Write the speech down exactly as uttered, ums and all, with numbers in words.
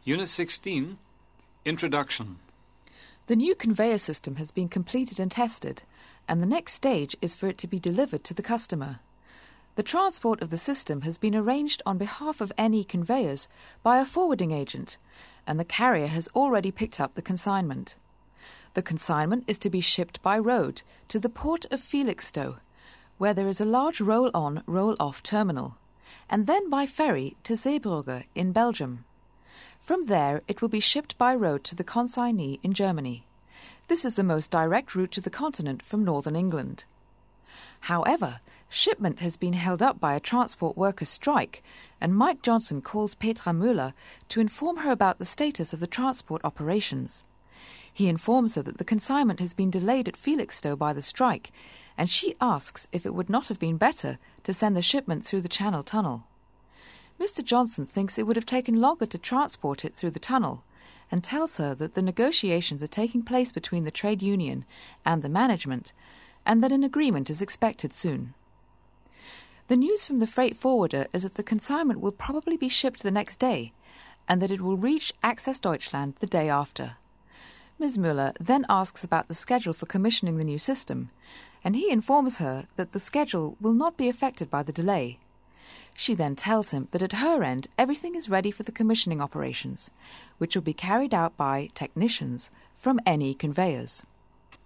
Unit sixteen, Introduction. The new conveyor system has been completed and tested, and the next stage is for it to be delivered to the customer. The transport of the system has been arranged on behalf of N E Conveyors by a forwarding agent, and the carrier has already picked up the consignment. The consignment is to be shipped by road to the port of Felixstowe, where there is a large roll-on, roll-off terminal, and then by ferry to Zeebrugge in Belgium. From there, it will be shipped by road to the consignee in Germany. This is the most direct route to the continent from northern England. However, shipment has been held up by a transport workers' strike, and Mike Johnson calls Petra Müller to inform her about the status of the transport operations. He informs her that the consignment has been delayed at Felixstowe by the strike, and she asks if it would not have been better to send the shipment through the Channel Tunnel. Mister Johnson thinks it would have taken longer to transport it through the tunnel, and tells her that the negotiations are taking place between the trade union and the management, and that an agreement is expected soon. The news from the freight forwarder is that the consignment will probably be shipped the next day, and that it will reach Access Deutschland the day after. Miz Müller then asks about the schedule for commissioning the new system, and he informs her that the schedule will not be affected by the delay. She then tells him that at her end everything is ready for the commissioning operations, which will be carried out by technicians from N E Conveyors.